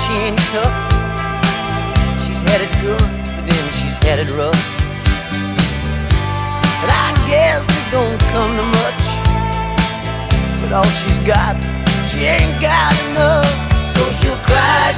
she ain't tough. She's had it good, but then she's had it rough. But I guess it don't come to much. With all she's got, she ain't got enough. So she'll cry